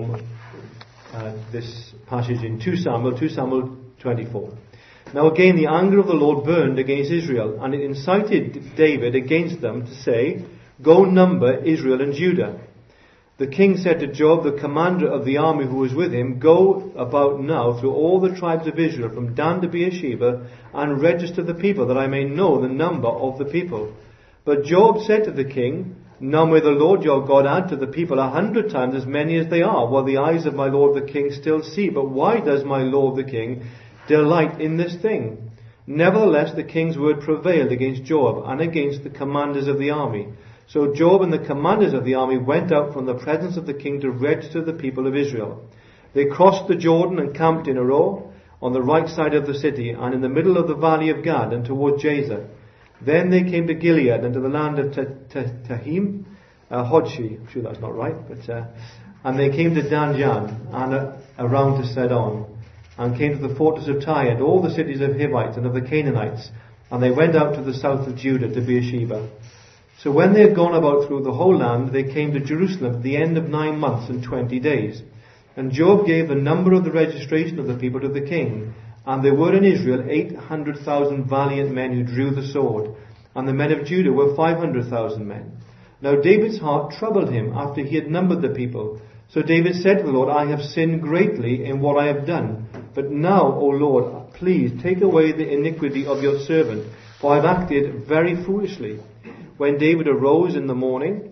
this passage in 2 Samuel 24. Now again the anger of the Lord burned against Israel, and it incited David against them to say, "Go number Israel and Judah." The king said to Joab, the commander of the army who was with him, "Go about now through all the tribes of Israel, from Dan to Beersheba, and register the people, that I may know the number of the people." But Joab said to the king, "Now may the Lord your God add to the people 100 times as many as they are, while the eyes of my lord the king still see. But why does my lord the king delight in this thing?" Nevertheless the king's word prevailed against Joab and against the commanders of the army. So Joab and the commanders of the army went out from the presence of the king to register the people of Israel. They crossed the Jordan and camped in a row on the right side of the city, and in the middle of the valley of Gad, and toward Jazer. Then they came to Gilead and to the land of Tahim, Hodshi, I'm sure that's not right, but and they came to Danjan and around to Sedon, and came to the fortress of Tyre and all the cities of Hivites and of the Canaanites, and they went out to the south of Judah to Beersheba. So when they had gone about through the whole land, they came to Jerusalem at the end of 9 months and 20 days. And Joab gave the number of the registration of the people to the king, and there were in Israel 800,000 valiant men who drew the sword, and the men of Judah were 500,000 men. Now David's heart troubled him after he had numbered the people. So David said to the Lord, "I have sinned greatly in what I have done. But now, O Lord, please take away the iniquity of your servant, for I have acted very foolishly." When David arose in the morning,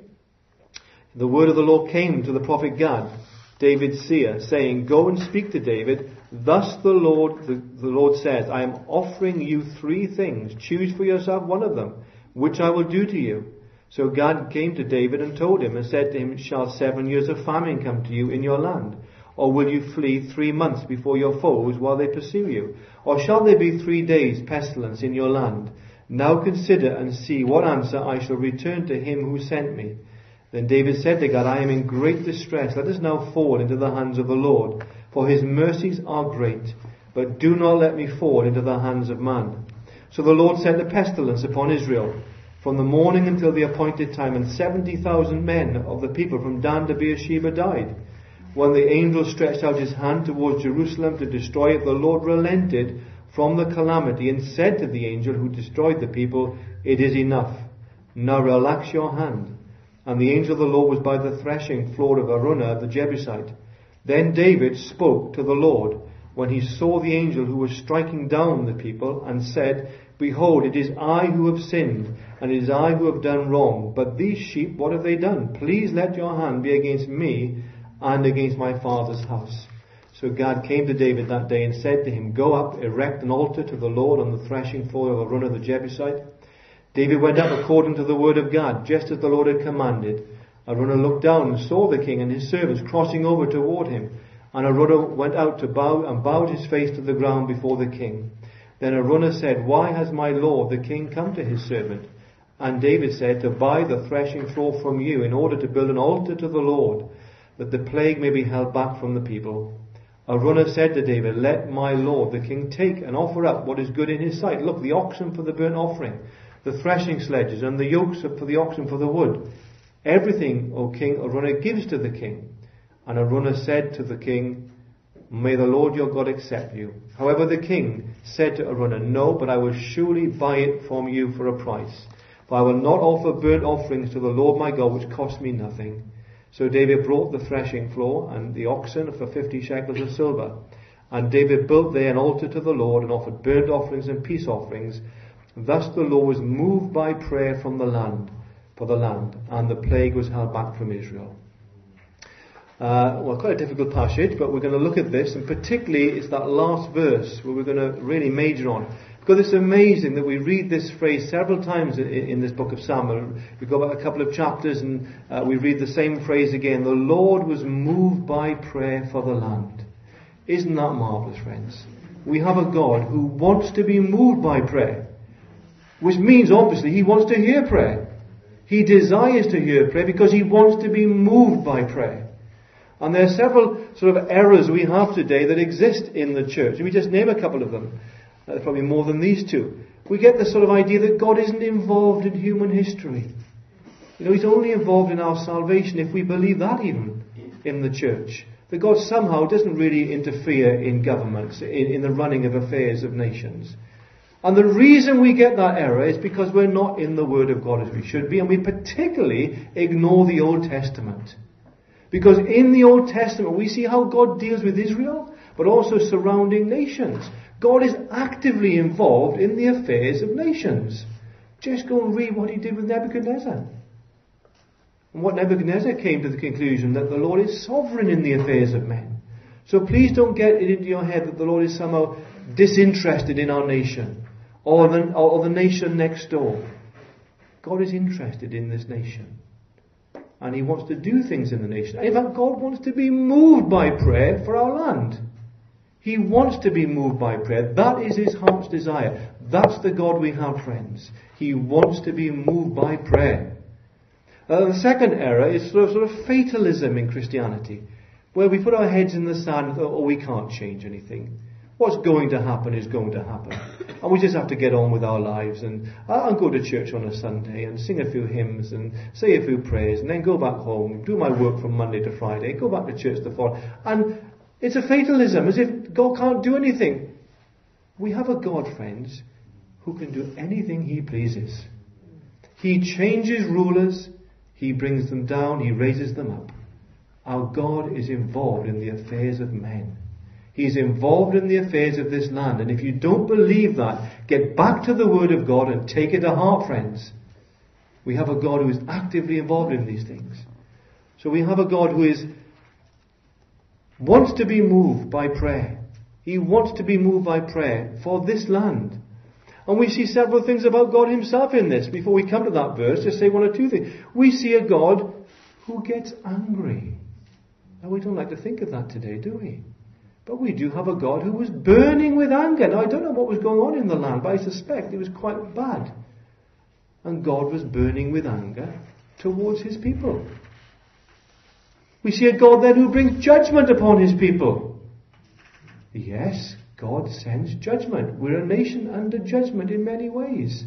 the word of the Lord came to the prophet Gad, David's seer, saying, "Go and speak to David. Thus the Lord says, I am offering you 3 things. Choose for yourself one of them, which I will do to you." So Gad came to David and told him, and said to him, "Shall 7 years of famine come to you in your land? Or will you flee 3 months before your foes while they pursue you? Or shall there be 3 days pestilence in your land? Now consider and see what answer I shall return to him who sent me." Then David said to God, "I am in great distress. Let us now fall into the hands of the Lord, for his mercies are great. But do not let me fall into the hands of man." So the Lord sent a pestilence upon Israel from the morning until the appointed time, and 70,000 men of the people from Dan to Beersheba died. When the angel stretched out his hand towards Jerusalem to destroy it, the Lord relented from the calamity and said to the angel who destroyed the people, "It is enough. Now relax your hand." And the angel of the Lord was by the threshing floor of Araunah the Jebusite. Then David spoke to the Lord when he saw the angel who was striking down the people, and said, "Behold, it is I who have sinned, and it is I who have done wrong. But these sheep, what have they done? Please let your hand be against me and against my father's house." So Gad came to David that day and said to him, "Go up, erect an altar to the Lord on the threshing floor of Araunah the Jebusite." David went up according to the word of Gad, just as the Lord had commanded. Araunah looked down and saw the king and his servants crossing over toward him. And Araunah went out to bow and bowed his face to the ground before the king. Then Araunah said, "Why has my lord the king come to his servant?" And David said, "To buy the threshing floor from you, in order to build an altar to the Lord, that the plague may be held back from the people." Araunah said to David, "Let my lord the king take and offer up what is good in his sight. Look, the oxen for the burnt offering, the threshing sledges, and the yokes for the oxen for the wood. Everything, O king," Araunah gives to the king. And Araunah said to the king, "May the Lord your God accept you." However, the king said to Araunah, "No, but I will surely buy it from you for a price. For I will not offer burnt offerings to the Lord my God, which cost me nothing." So David brought the threshing floor and the oxen for 50 shekels of silver. And David built there an altar to the Lord, and offered burnt offerings and peace offerings. Thus the Lord was moved by prayer from the land, for the land, and the plague was held back from Israel. Well, quite a difficult passage, but we're going to look at this, and particularly it's that last verse where we're going to really major on. Because it's amazing that we read this phrase several times in this book of Samuel. We go back a couple of chapters and we read the same phrase again. The Lord was moved by prayer for the land. Isn't that marvellous, friends? We have a God who wants to be moved by prayer, which means obviously he wants to hear prayer. He desires to hear prayer because he wants to be moved by prayer. And there are several sort of errors we have today that exist in the church. And we just name a couple of them. Probably more than these two. We get the sort of idea that God isn't involved in human history. He's only involved in our salvation, if we believe that even in the church. That God somehow doesn't really interfere in governments, in the running of affairs of nations. And the reason we get that error is because we're not in the Word of God as we should be, and we particularly ignore the Old Testament. Because in the Old Testament we see how God deals with Israel, but also surrounding nations. God is actively involved in the affairs of nations. Just go and read what he did with Nebuchadnezzar. And what Nebuchadnezzar came to the conclusion that the Lord is sovereign in the affairs of men. So please don't get it into your head that the Lord is somehow disinterested in our nation or the nation next door. God is interested in this nation. And he wants to do things in the nation. In fact, God wants to be moved by prayer for our land. He wants to be moved by prayer. That is his heart's desire. That's the God we have, friends. He wants to be moved by prayer. The second error is sort of fatalism in Christianity, where we put our heads in the sand and thought, oh, we can't change anything. What's going to happen is going to happen. And we just have to get on with our lives and go to church on a Sunday and sing a few hymns and say a few prayers and then go back home, do my work from Monday to Friday, go back to church the following. And it's a fatalism, as if God can't do anything. We have a God, friends, who can do anything he pleases. He changes rulers, he brings them down, he raises them up. Our God is involved in the affairs of men. He's involved in the affairs of this land. And if you don't believe that, get back to the Word of God and take it to heart, friends. We have a God who is actively involved in these things. So we have a God who wants to be moved by prayer. He wants to be moved by prayer for this land. And we see several things about God himself in this. Before we come to that verse, just say one or two things. We see a God who gets angry. Now, we don't like to think of that today, do we? But we do have a God who was burning with anger. Now, I don't know what was going on in the land, but I suspect it was quite bad. And God was burning with anger towards his people. We see a God then who brings judgment upon his people. Yes, God sends judgment. We're a nation under judgment in many ways.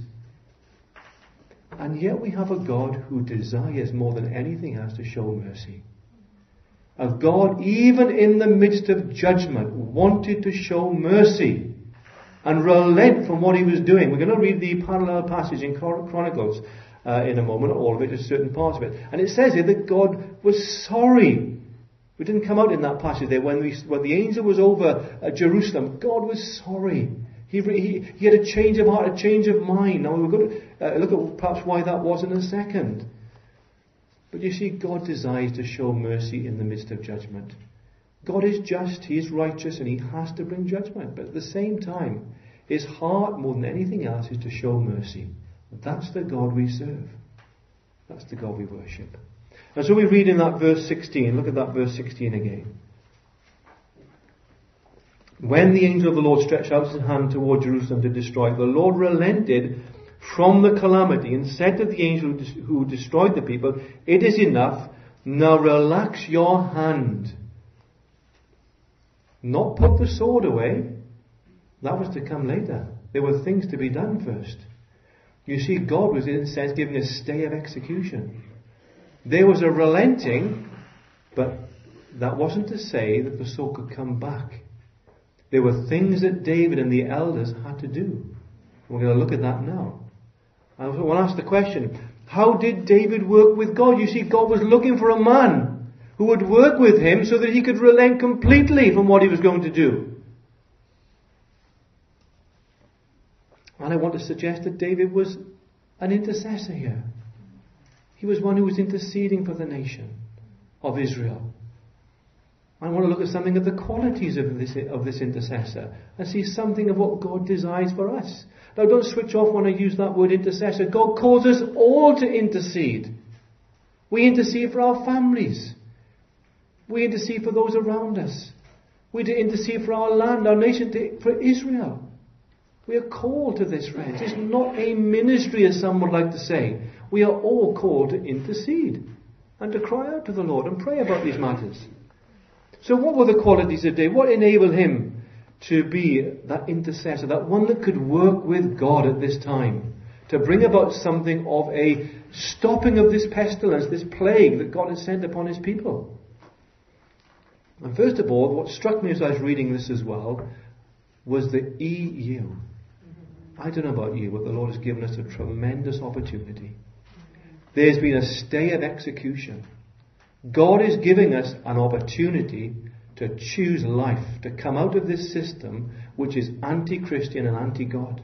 And yet we have a God who desires more than anything else to show mercy. A God, even in the midst of judgment, wanted to show mercy and relent from what he was doing. We're going to read the parallel passage in Chronicles in a moment, not all of it, just certain parts of it. And it says here that God was sorry. We didn't come out in that passage there. When the angel was over Jerusalem, God was sorry. He had a change of heart, a change of mind. Now we're going to look at perhaps why that was in a second. But you see, God desires to show mercy in the midst of judgment. God is just, he is righteous, and he has to bring judgment. But at the same time, his heart, more than anything else, is to show mercy. That's the God we serve. That's the God we worship. And so we read in that verse 16, look at that verse 16 again. When the angel of the Lord stretched out his hand toward Jerusalem to destroy it, the Lord relented from the calamity and said to the angel who destroyed the people, it is enough, now relax your hand. Not put the sword away. That was to come later. There were things to be done first. You see, God was in a sense giving a stay of execution. There was a relenting, but that wasn't to say that the sword could come back. There were things that David and the elders had to do. We're going to look at that now. I want to ask the question, how did David work with God? You see, God was looking for a man who would work with him so that he could relent completely from what he was going to do. And I want to suggest that David was an intercessor here. He was one who was interceding for the nation of Israel. I want to look at something of the qualities of this intercessor and see something of what God desires for us. Now, don't switch off when I use that word intercessor. God calls us all to intercede. We intercede for our families. We intercede for those around us. We intercede for our land, our nation, for Israel. We are called to this, friends. It's not a ministry, as some would like to say. We are all called to intercede and to cry out to the Lord and pray about these matters. So what were the qualities of David? What enabled him to be that intercessor, that one that could work with God at this time, to bring about something of a stopping of this pestilence, this plague that God has sent upon his people? And first of all, what struck me as I was reading this as well was the EU. I don't know about you, but the Lord has given us a tremendous opportunity. There's been a stay of execution. God is giving us an opportunity to choose life, to come out of this system which is anti-Christian and anti-God.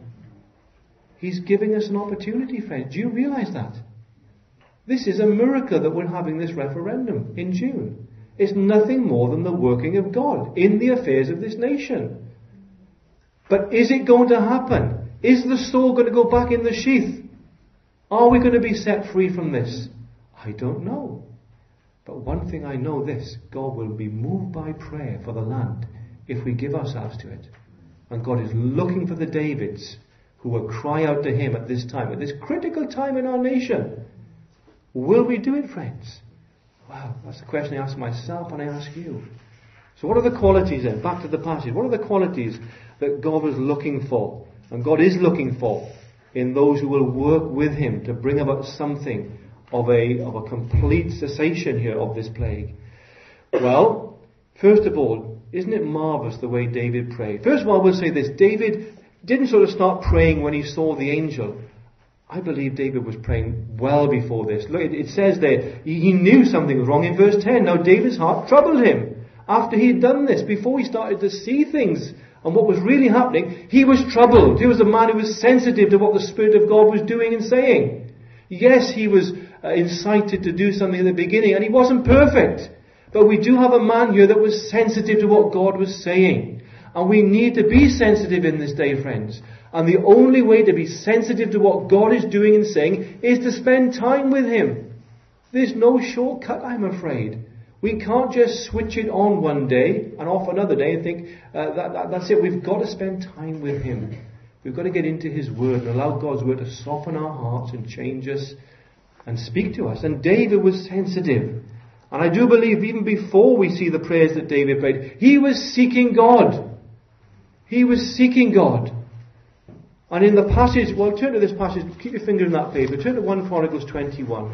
He's giving us an opportunity, friends. Do you realize that? This is a miracle that we're having this referendum in June. It's nothing more than the working of God in the affairs of this nation. But is it going to happen? Is the sword going to go back in the sheath? Are we going to be set free from this? I don't know. But one thing I know this, God will be moved by prayer for the land if we give ourselves to it. And God is looking for the Davids who will cry out to Him at this time, at this critical time in our nation. Will we do it, friends? Well, that's the question I ask myself and I ask you. So what are the qualities then? Back to the passage. What are the qualities that God was looking for? And God is looking for in those who will work with Him to bring about something of a complete cessation here of this plague. Well, first of all, isn't it marvellous the way David prayed? First of all, I will say this. David didn't sort of start praying when he saw the angel. I believe David was praying well before this. Look, it says there, he knew something was wrong in verse 10. Now David's heart troubled him. After he had done this, before he started to see things and what was really happening, he was troubled. He was a man who was sensitive to what the Spirit of God was doing and saying. Yes, he was incited to do something at the beginning, and he wasn't perfect. But we do have a man here that was sensitive to what God was saying. And we need to be sensitive in this day, friends. And the only way to be sensitive to what God is doing and saying is to spend time with Him. There's no shortcut, I'm afraid. We can't just switch it on one day and off another day and think, that's it. We've got to spend time with Him. We've got to get into His Word and allow God's Word to soften our hearts and change us and speak to us. And David was sensitive. And I do believe even before we see the prayers that David prayed, he was seeking God. He was seeking God. And in the passage, well, turn to this passage, keep your finger in that paper, turn to 1 Chronicles 21.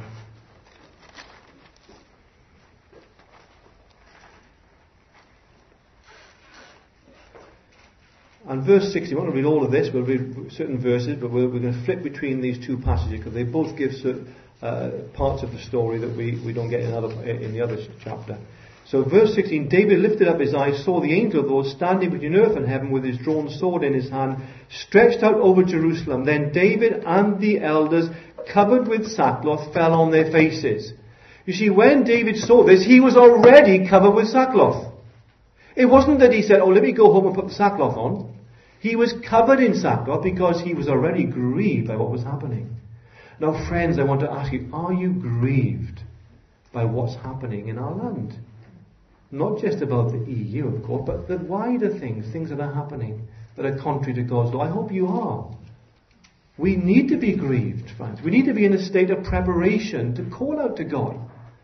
And verse 60, we won't read all of this, we'll read certain verses, but we're going to flip between these two passages because they both give certain parts of the story that we don't get in the other chapter. So verse 16, David lifted up his eyes, saw the angel of the Lord standing between earth and heaven with his drawn sword in his hand, stretched out over Jerusalem. Then David and the elders, covered with sackcloth, fell on their faces. You see, when David saw this, he was already covered with sackcloth. It wasn't that he said, let me go home and put the sackcloth on. He was covered in sackcloth because he was already grieved by what was happening. Now, friends, I want to ask you, are you grieved by what's happening in our land? Not just about the EU, of course, but the wider things that are happening that are contrary to God's law. I hope you are. We need to be grieved, friends. We need to be in a state of preparation to call out to God.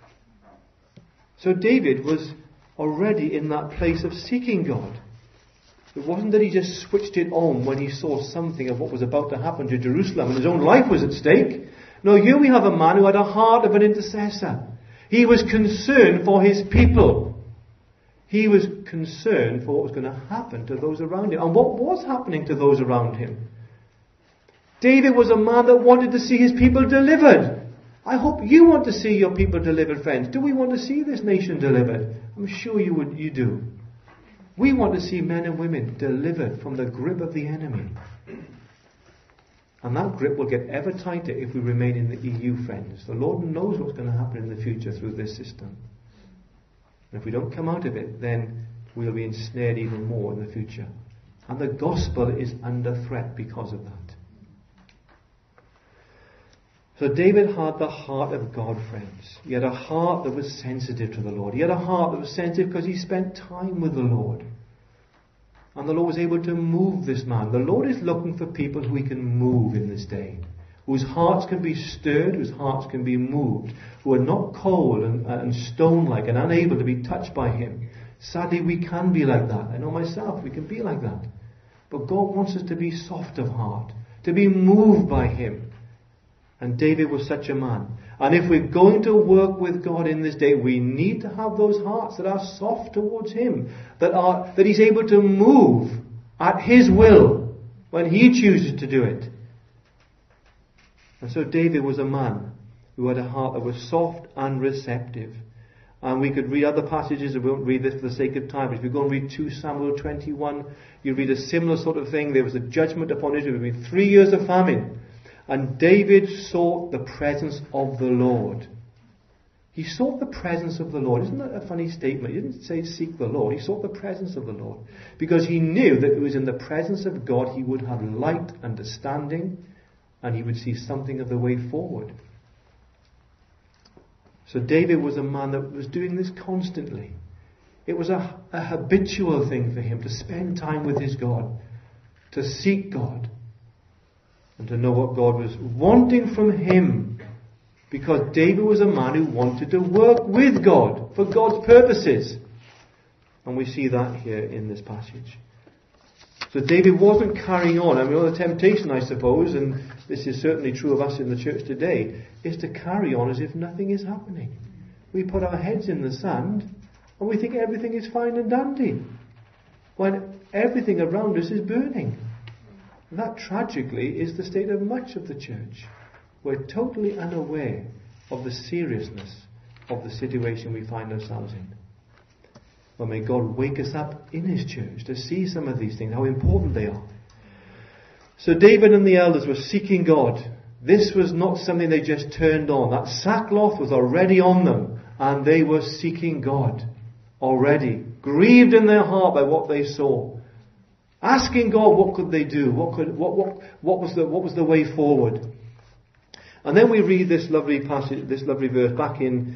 So David was already in that place of seeking God. It wasn't that he just switched it on when he saw something of what was about to happen to Jerusalem and his own life was at stake. No, here we have a man who had a heart of an intercessor. He was concerned for his people. He was concerned for what was going to happen to those around him. And what was happening to those around him? David was a man that wanted to see his people delivered. I hope you want to see your people delivered, friends. Do we want to see this nation delivered? I'm sure you do. We want to see men and women delivered from the grip of the enemy. And that grip will get ever tighter if we remain in the EU, friends. The Lord knows what's going to happen in the future through this system. And if we don't come out of it, then we'll be ensnared even more in the future. And the gospel is under threat because of that. So David had the heart of God, friends. He had a heart that was sensitive to the Lord. He had a heart that was sensitive because he spent time with the Lord. And the Lord was able to move this man. The Lord is looking for people who he can move in this day. Whose hearts can be stirred, whose hearts can be moved. Who are not cold and stone-like and unable to be touched by him. Sadly, we can be like that. I know myself, we can be like that. But God wants us to be soft of heart. To be moved by him. And David was such a man. And if we're going to work with God in this day, we need to have those hearts that are soft towards Him, that He's able to move at His will when He chooses to do it. And so David was a man who had a heart that was soft and receptive. And we could read other passages, and we won't read this for the sake of time. But if you go and read 2 Samuel 21, you read a similar sort of thing. There was a judgment upon Israel. There would be 3 years of famine. And David sought the presence of the Lord. He sought the presence of the Lord. Isn't that a funny statement? He didn't say seek the Lord. He sought the presence of the Lord. Because he knew that it was in the presence of God he would have light, understanding, and he would see something of the way forward. So David was a man that was doing this constantly. It was a habitual thing for him to spend time with his God, to seek God, and to know what God was wanting from him. Because David was a man who wanted to work with God for God's purposes. And we see that here in this passage. So David wasn't carrying on. I mean, the temptation, I suppose, and this is certainly true of us in the church today, is to carry on as if nothing is happening. We put our heads in the sand and we think everything is fine and dandy, when everything around us is burning. That tragically is the state of much of the church. We're totally unaware of the seriousness of the situation we find ourselves in. Well, may God wake us up in His church to see some of these things, how important they are. So David and the elders were seeking God. This was not something they just turned on. That sackcloth was already on them, and they were seeking God already, grieved in their heart by what they saw, asking God what could they do, what was the way forward. And then we read this lovely passage, this lovely verse back in.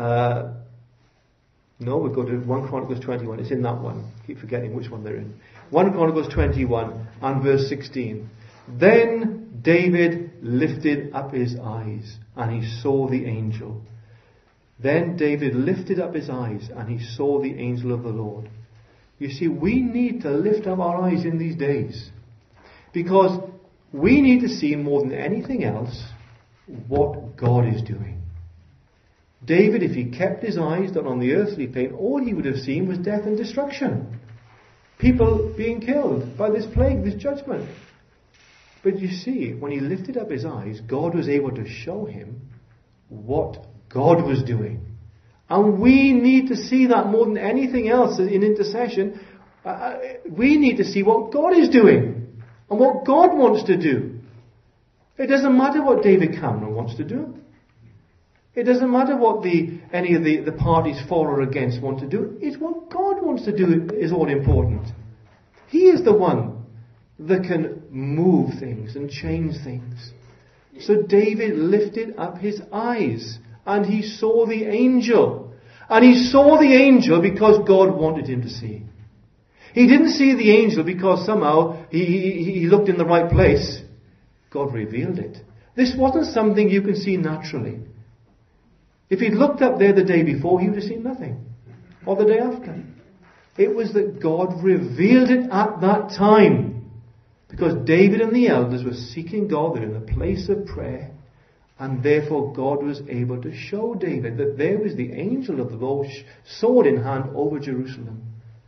We'll go to 1 Chronicles 21. It's in that one. Keep forgetting which one they're in. 1 Chronicles 21 and verse 16. Then David lifted up his eyes and he saw the angel. Then David lifted up his eyes and he saw the angel of the Lord. You see, we need to lift up our eyes in these days, because we need to see more than anything else what God is doing. David, if he kept his eyes not on the earthly plane, all he would have seen was death and destruction. People being killed by this plague, this judgment. But you see, when he lifted up his eyes, God was able to show him what God was doing. And we need to see that more than anything else in intercession. We need to see what God is doing and what God wants to do. It doesn't matter what David Cameron wants to do. It doesn't matter what any of the parties for or against want to do. It's what God wants to do is all important. He is the one that can move things and change things. So David lifted up his eyes and he saw the angel. And he saw the angel because God wanted him to see. He didn't see the angel because somehow he looked in the right place. God revealed it. This wasn't something you can see naturally. If he'd looked up there the day before, he would have seen nothing. Or the day after. It was that God revealed it at that time. Because David and the elders were seeking God. They're in a place of prayer. And therefore God was able to show David that there was the angel of the Lord, sword in hand, over Jerusalem.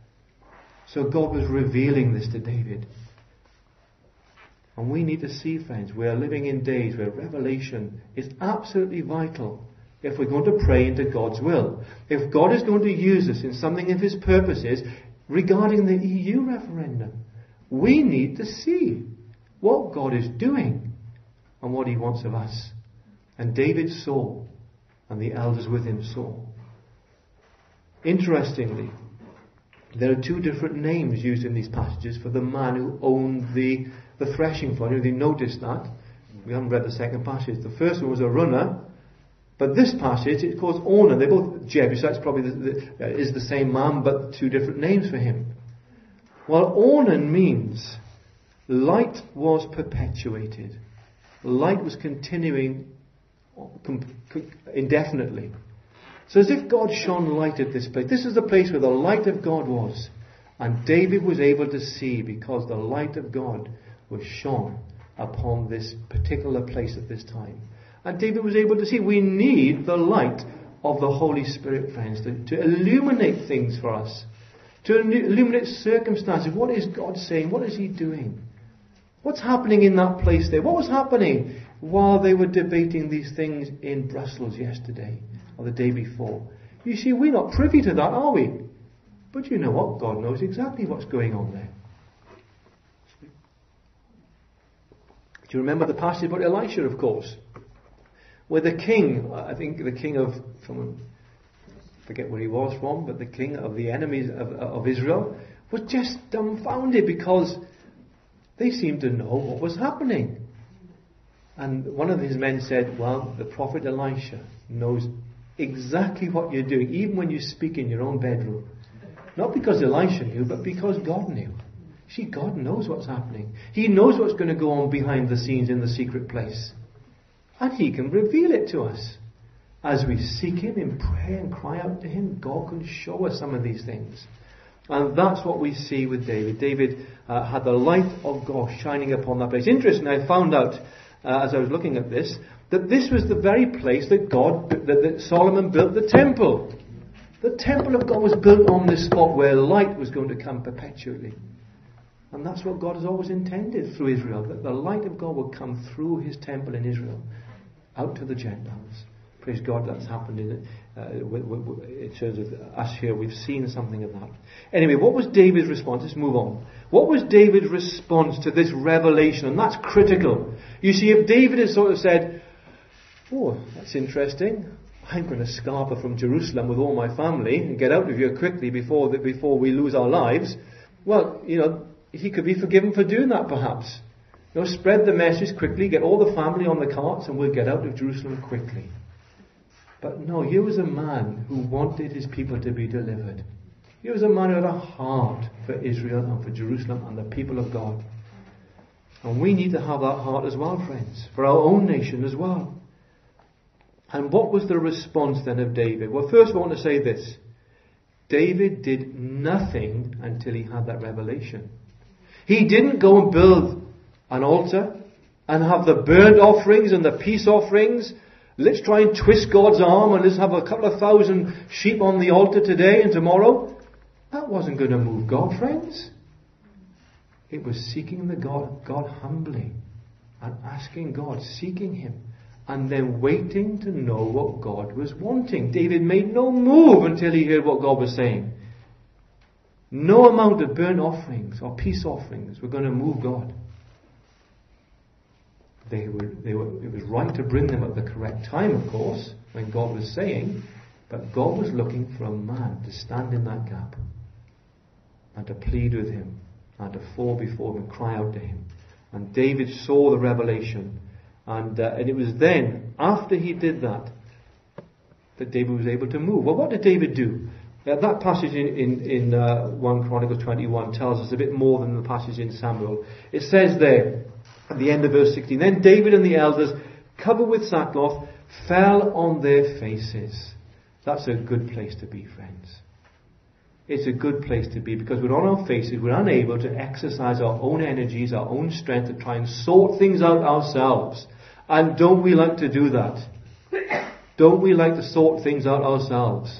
So God was revealing this to David. And we need to see, friends, we are living in days where revelation is absolutely vital if we're going to pray into God's will. If God is going to use us in something of His purposes regarding the EU referendum, we need to see what God is doing and what He wants of us. And David saw, and the elders with him saw. Interestingly, there are 2 different names used in these passages for the man who owned the threshing floor. Have you noticed that? We haven't read the second passage. The first one was a runner, but this passage, it calls Ornan. They're both Jebusites, probably is the same man, but 2 different names for him. Well, Ornan means light was perpetuated. Light was continuing indefinitely. So as if God shone light at this place. This is the place where the light of God was. And David was able to see because the light of God was shone upon this particular place at this time. And David was able to see we need the light of the Holy Spirit, friends, to illuminate things for us. To illuminate circumstances. What is God saying? What is He doing? What's happening in that place there? What was happening while they were debating these things in Brussels yesterday or the day before? You see, we're not privy to that, are we? But you know what? God knows exactly what's going on there. Do you remember the passage about Elisha, of course? Where the king, I think the king of, someone, forget where he was from, but the king of the enemies of Israel was just dumbfounded because they seemed to know what was happening. And one of his men said, well, the prophet Elisha knows exactly what you're doing, even when you speak in your own bedroom. Not because Elisha knew, but because God knew. See, God knows what's happening. He knows what's going to go on behind the scenes in the secret place. And He can reveal it to us. As we seek Him in prayer and cry out to Him, God can show us some of these things. And that's what we see with David. David had the light of God shining upon that place. Interesting, I found out, as I was looking at this, that this was the very place that Solomon built the temple. The temple of God was built on this spot where light was going to come perpetually. And that's what God has always intended through Israel, that the light of God would come through His temple in Israel, out to the Gentiles. Praise God, that's happened in terms of us here. We've seen something of that. Anyway, what was David's response? Let's move on. What was David's response to this revelation? And that's critical. You see, if David had sort of said, oh, that's interesting, I'm going to scarper from Jerusalem with all my family and get out of here quickly before we lose our lives, well, he could be forgiven for doing that perhaps. Spread the message quickly, get all the family on the carts and we'll get out of Jerusalem quickly. But no, here was a man who wanted his people to be delivered. He was a man who had a heart for Israel and for Jerusalem and the people of God. And we need to have that heart as well, friends, for our own nation as well. And what was the response then of David? Well, first I want to say this. David did nothing until he had that revelation. He didn't go and build an altar and have the burnt offerings and the peace offerings. Let's try and twist God's arm and let's have a couple of thousand sheep on the altar today and tomorrow. That wasn't going to move God, friends. It was seeking the God humbly and asking God, seeking Him, and then waiting to know what God was wanting. David made no move until he heard what God was saying. No amount of burnt offerings or peace offerings were going to move God. It was right to bring them at the correct time, of course, when God was saying, but God was looking for a man to stand in that gap and to plead with Him and to fall before Him and cry out to Him. And David saw the revelation, and it was then, after he did that David was able to move. Well, what did David do? That passage in 1 Chronicles 21 tells us a bit more than the passage in Samuel. It says there, at the end of verse 16, then David and the elders, covered with sackcloth, fell on their faces. That's a good place to be, friends. It's a good place to be because we're on our faces, we're unable to exercise our own energies, our own strength to try and sort things out ourselves. And don't we like to do that? Don't we like to sort things out ourselves?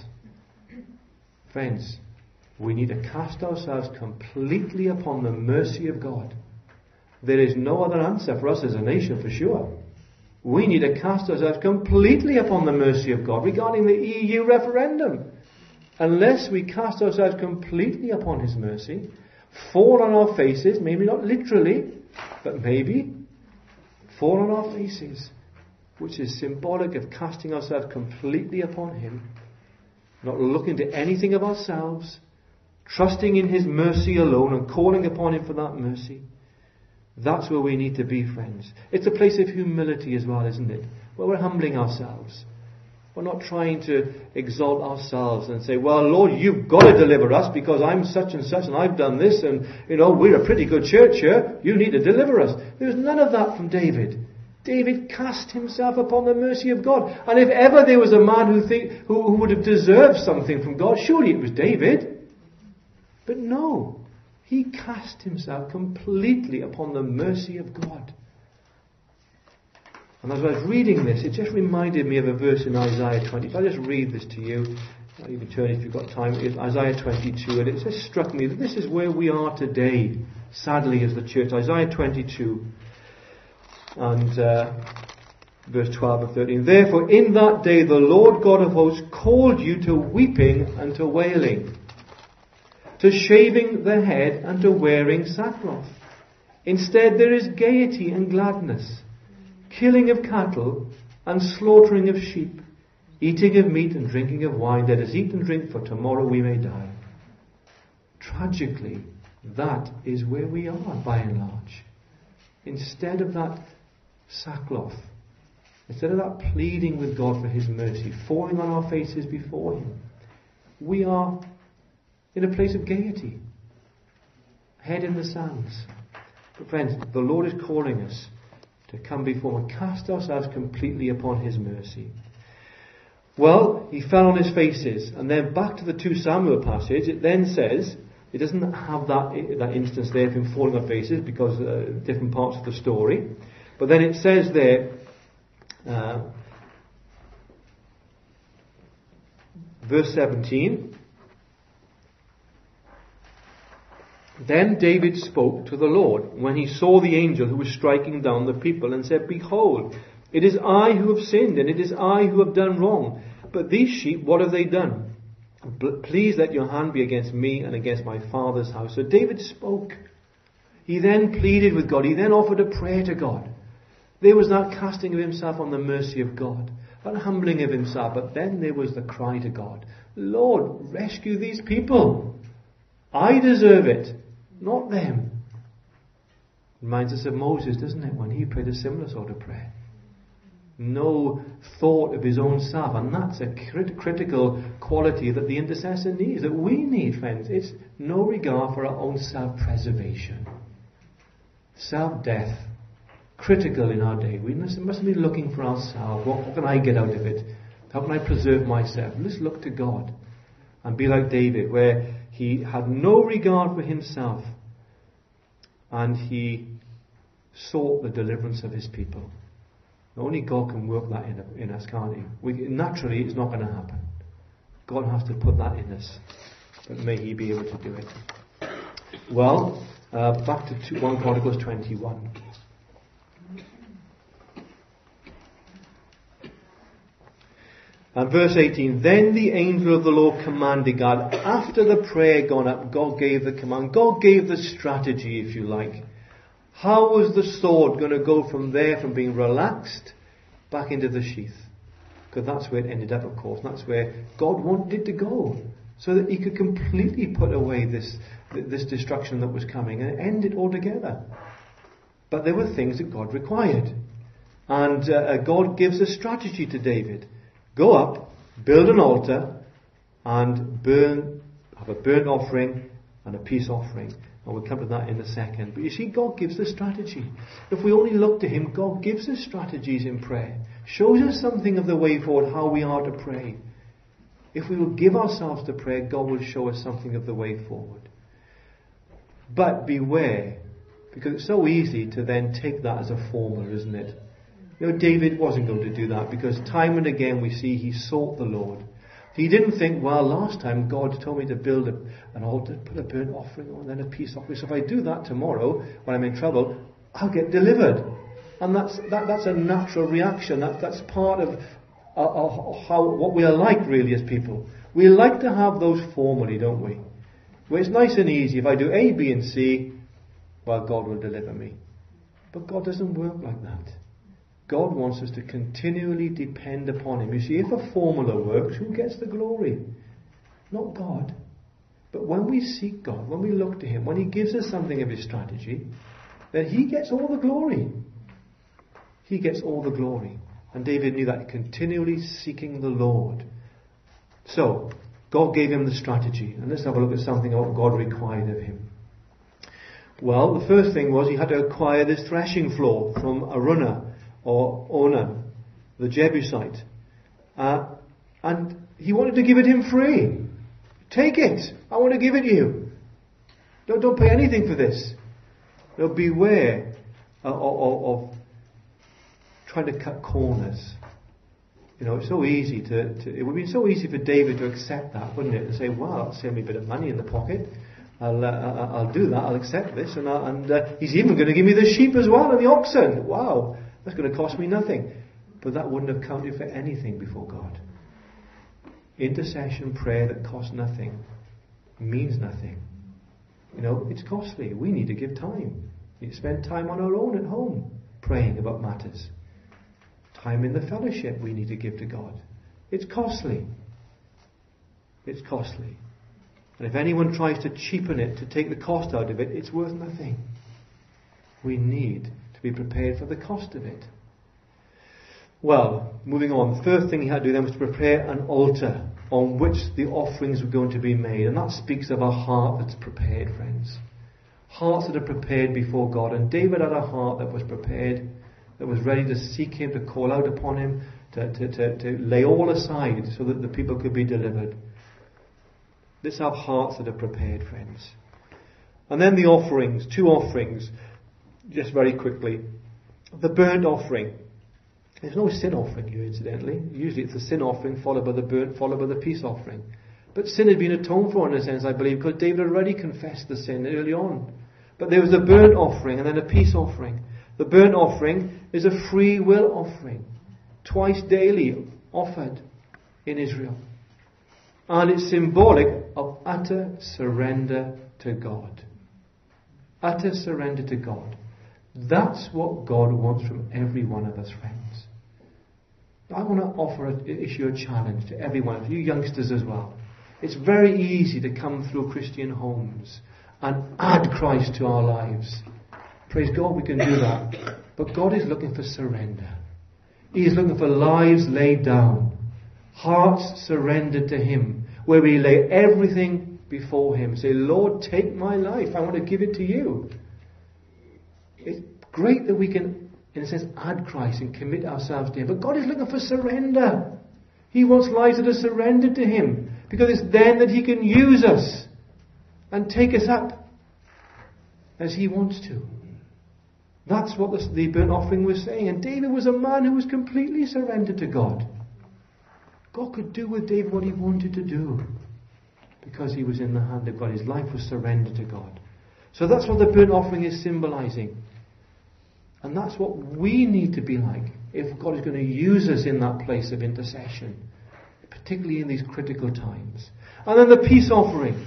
Friends, we need to cast ourselves completely upon the mercy of God. There is no other answer for us as a nation, for sure. We need to cast ourselves completely upon the mercy of God regarding the EU referendum. Unless we cast ourselves completely upon His mercy, fall on our faces, maybe not literally, but maybe fall on our faces, which is symbolic of casting ourselves completely upon Him, not looking to anything of ourselves, trusting in His mercy alone and calling upon Him for that mercy. That's where we need to be, friends. It's a place of humility as well, isn't it? Where we're humbling ourselves. We're not trying to exalt ourselves and say, well, Lord, you've got to deliver us because I'm such and such and I've done this and, we're a pretty good church here. You need to deliver us. There's none of that from David. David cast himself upon the mercy of God. And if ever there was a man who would have deserved something from God, surely it was David. But no, he cast himself completely upon the mercy of God. And as I was reading this, it just reminded me of a verse in Isaiah 20. If I just read this to you, you can turn if you've got time. It's Isaiah 22, and it just struck me that this is where we are today, sadly, as the church. Isaiah 22, and verse 12 and 13. Therefore, in that day the Lord God of hosts called you to weeping and to wailing, to shaving the head and to wearing sackcloth. Instead there is gaiety and gladness, killing of cattle and slaughtering of sheep, eating of meat and drinking of wine. Let us eat and drink, for tomorrow we may die. Tragically, that is where we are by and large. Instead of that sackcloth, instead of that pleading with God for His mercy, falling on our faces before Him, we are in a place of gaiety, head in the sands. But friends, the Lord is calling us to come before Him and cast ourselves completely upon His mercy. Well, he fell on his faces, and then back to the 2 Samuel passage, it then says, it doesn't have that instance there of him falling on faces because different parts of the story, but then it says there, verse 17, then David spoke to the Lord when he saw the angel who was striking down the people, and said, behold, it is I who have sinned, and it is I who have done wrong. But these sheep, what have they done? Please let your hand be against me and against my father's house. So David spoke. He then pleaded with God. He then offered a prayer to God. There was that casting of himself on the mercy of God, that humbling of himself. But then there was the cry to God, Lord, rescue these people. I deserve it, not them. Reminds us of Moses, doesn't it, when he prayed a similar sort of prayer. No thought of his own self, and that's a critical quality that the intercessor needs, that we need, friends. It's no regard for our own self-preservation, self-death, critical in our day. We mustn't be looking for ourselves. What can I get out of it? How can I preserve myself? Let's look to God and be like David, where he had no regard for himself and he sought the deliverance of his people. Only God can work that in us, can't He? Naturally, it's not going to happen. God has to put that in us. But may He be able to do it. Well, back to 1 Chronicles 21. And verse 18, then the angel of the Lord commanded God. After the prayer gone up, God gave the command. God gave the strategy, if you like. How was the sword going to go from there, from being relaxed, back into the sheath? Because that's where it ended up, of course. That's where God wanted it to go, so that He could completely put away this destruction that was coming and end it altogether. But there were things that God required. And God gives a strategy to David. Go up, build an altar, and have a burnt offering and a peace offering. And we'll come to that in a second. But you see, God gives the strategy. If we only look to Him, God gives us strategies in prayer. Shows us something of the way forward, how we are to pray. If we will give ourselves to prayer, God will show us something of the way forward. But beware, because it's so easy to then take that as a formula, isn't it? You know, David wasn't going to do that, because time and again we see he sought the Lord. He didn't think, well, last time God told me to build an altar, put a burnt offering on, then a peace offering. So if I do that tomorrow, when I'm in trouble, I'll get delivered. And that's a natural reaction. That's part of what we are like, really, as people. We like to have those formally, don't we? Where it's nice and easy. If I do A, B, and C, well, God will deliver me. But God doesn't work like that. God wants us to continually depend upon Him. You see, if a formula works, who gets the glory? Not God. But when we seek God, when we look to Him, when He gives us something of His strategy, then He gets all the glory. He gets all the glory. And David knew that, continually seeking the Lord. So, God gave him the strategy. And let's have a look at something of what God required of him. Well, the first thing was he had to acquire this threshing floor from Araunah, or Onan, the Jebusite. And he wanted to give it him free. Take it. I want to give it you. Don't pay anything for this. Now beware of trying to cut corners. It's so easy it would be so easy for David to accept that, wouldn't it? And say, well, that'll save me a bit of money in the pocket. I'll do that. I'll accept this. And he's even going to give me the sheep as well and the oxen. Wow, that's going to cost me nothing. But that wouldn't have counted for anything before God. Intercession prayer that costs nothing means nothing. It's costly. We need to give time. We need to spend time on our own at home praying about matters. Time in the fellowship we need to give to God. It's costly. It's costly. And if anyone tries to cheapen it, to take the cost out of it, it's worth nothing. We need to be prepared for the cost of it. Well, moving on. The first thing he had to do then was to prepare an altar on which the offerings were going to be made. And that speaks of a heart that's prepared, friends. Hearts that are prepared before God. And David had a heart that was prepared, that was ready to seek him, to call out upon him, to lay all aside so that the people could be delivered. Let's have hearts that are prepared, friends. And then the offerings, 2 offerings, just very quickly. The burnt offering. There's no sin offering here, incidentally. Usually it's the sin offering followed by the burnt, followed by the peace offering. But sin had been atoned for in a sense, I believe, because David already confessed the sin early on. But there was a burnt offering and then a peace offering. The burnt offering is a free will offering, twice daily offered in Israel. And it's symbolic of utter surrender to God. Utter surrender to God. That's what God wants from every one of us, friends. I want to issue a challenge to every one of you youngsters as well. It's very easy to come through Christian homes and add Christ to our lives. Praise God, we can do that. But God is looking for surrender. He is looking for lives laid down, hearts surrendered to Him, where we lay everything before Him. Say, Lord, take my life. I want to give it to you. It's great that we can, in a sense, add Christ and commit ourselves to Him. But God is looking for surrender. He wants lives that are surrendered to Him, because it's then that He can use us and take us up as He wants to. That's what the burnt offering was saying. And David was a man who was completely surrendered to God. God could do with David what He wanted to do, because he was in the hand of God. His life was surrendered to God. So that's what the burnt offering is symbolizing. And that's what we need to be like if God is going to use us in that place of intercession, particularly in these critical times. And then the peace offering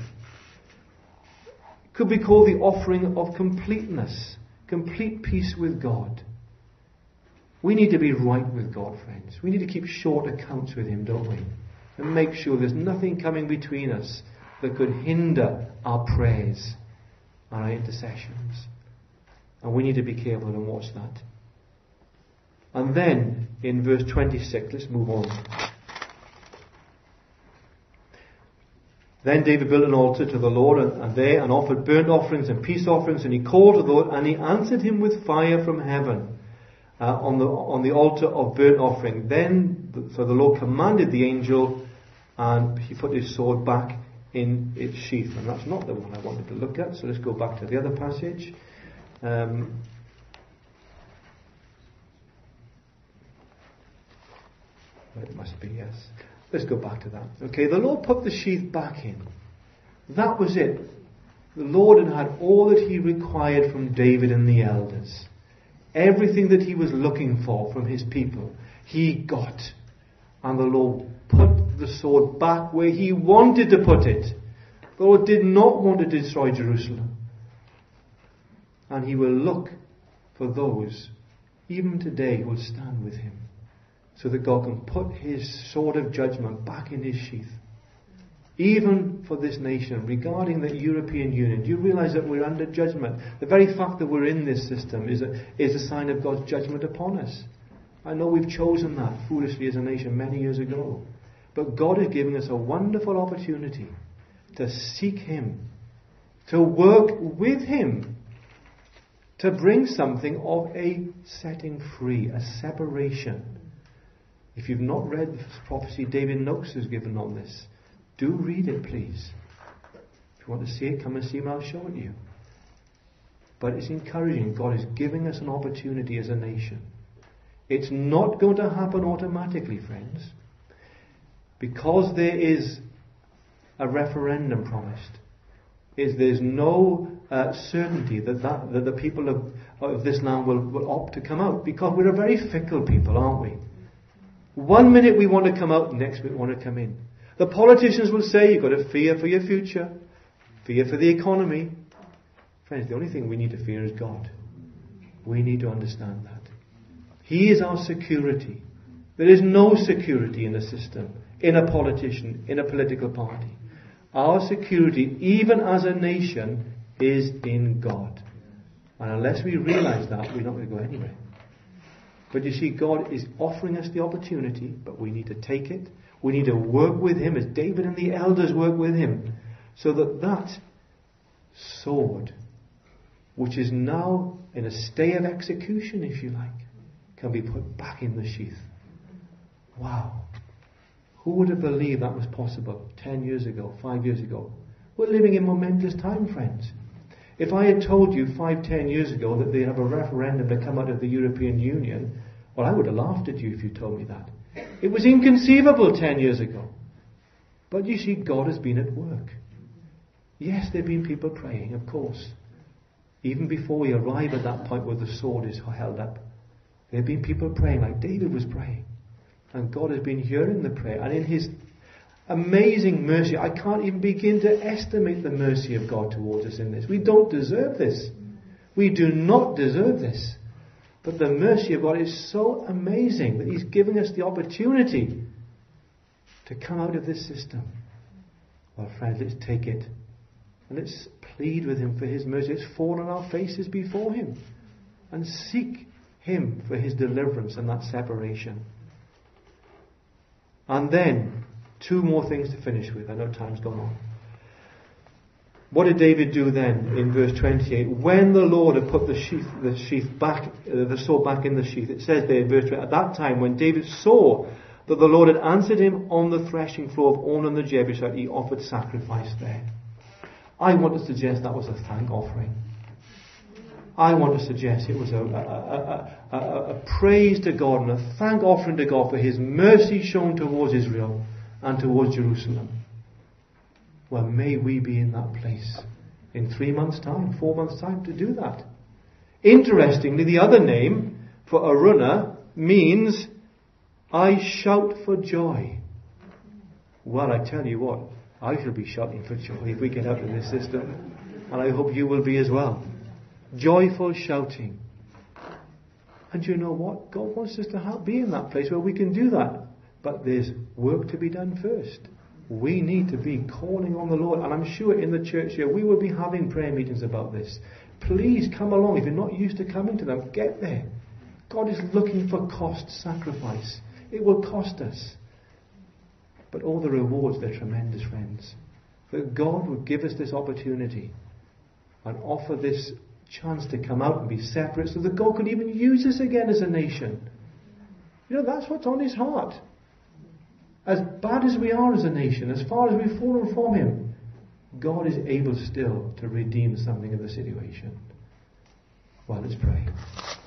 could be called the offering of completeness, complete peace with God. We need to be right with God, friends. We need to keep short accounts with Him, don't we? And make sure there's nothing coming between us that could hinder our prayers and our intercessions. And we need to be careful and watch that. And then, in verse 26, let's move on. Then David built an altar to the Lord and offered burnt offerings and peace offerings, and he called to the Lord, and He answered him with fire from heaven on the altar of burnt offering. So the Lord commanded the angel, and he put his sword back in its sheath. And that's not the one I wanted to look at, so let's go back to the other passage. It must be, yes. Let's go back to that. Okay, the Lord put the sheath back in. That was it. The Lord had all that He required from David and the elders. Everything that He was looking for from His people, He got. And the Lord put the sword back where He wanted to put it. The Lord did not want to destroy Jerusalem. And He will look for those, even today, who will stand with Him, so that God can put His sword of judgment back in His sheath. Even for this nation, regarding the European Union. Do you realize that we're under judgment? The very fact that we're in this system is a sign of God's judgment upon us. I know we've chosen that foolishly as a nation many years ago. But God is giving us a wonderful opportunity to seek Him, to work with Him, to bring something of a setting free, a separation. If you've not read the prophecy David Noakes has given on this, do read it, please. If you want to see it, come and see me, I'll show it you. But it's encouraging. God is giving us an opportunity as a nation. It's not going to happen automatically, friends. Because there is a referendum promised. There's no certainty that the people of this land will opt to come out. Because we're a very fickle people, aren't we? One minute we want to come out, next minute we want to come in. The politicians will say you've got to fear for your future. Fear for the economy. Friends, the only thing we need to fear is God. We need to understand that. He is our security. There is no security in a system, in a politician, in a political party. Our security, even as a nation, is in God. And unless we realize that, we're not going to go anywhere. But you see, God is offering us the opportunity, but we need to take it. We need to work with Him as David and the elders work with Him. So that sword, which is now in a stay of execution, if you like, can be put back in the sheath. Wow. Who would have believed that was possible 10 years ago, 5 years ago? We're living in momentous time, friends. If I had told you 5-10 years ago that they have a referendum to come out of the European Union, well, I would have laughed at you if you told me that. It was inconceivable 10 years ago. But you see, God has been at work. Yes, there have been people praying, of course. Even before we arrive at that point where the sword is held up, there have been people praying like David was praying. And God has been hearing the prayer. And in His amazing mercy, I can't even begin to estimate the mercy of God towards us in this. We don't deserve this. We do not deserve this. But the mercy of God is so amazing that He's giving us the opportunity to come out of this system. Well, friends, let's take it. And let's plead with Him for His mercy. Let's fall on our faces before Him. And seek Him for His deliverance and that separation. And then, 2 more things to finish with. I know time's gone on. What did David do then in verse 28? When the Lord had put the sword back in the sheath, it says there in verse 28, at that time when David saw that the Lord had answered him on the threshing floor of Ornan the Jebusite, he offered sacrifice there. I want to suggest that was a thank offering. I want to suggest it was a praise to God and a thank offering to God for His mercy shown towards Israel and towards Jerusalem. Well, may we be in that place in 3 months' time, 4 months' time to do that. Interestingly, the other name for Araunah means I shout for joy. Well, I tell you what, I shall be shouting for joy if we get out of this system. And I hope you will be as well. Joyful shouting. And you know what? God wants us to be in that place where we can do that. But there's work to be done first. We need to be calling on the Lord. And I'm sure in the church here we will be having prayer meetings about this. Please come along. If you're not used to coming to them, get there. God is looking for cost sacrifice. It will cost us. But all the rewards, they're tremendous, friends. That God would give us this opportunity and offer this chance to come out and be separate so that God could even use us again as a nation. You know, that's what's on His heart. As bad as we are as a nation, as far as we've fallen from Him, God is able still to redeem something of the situation. Well, let's pray.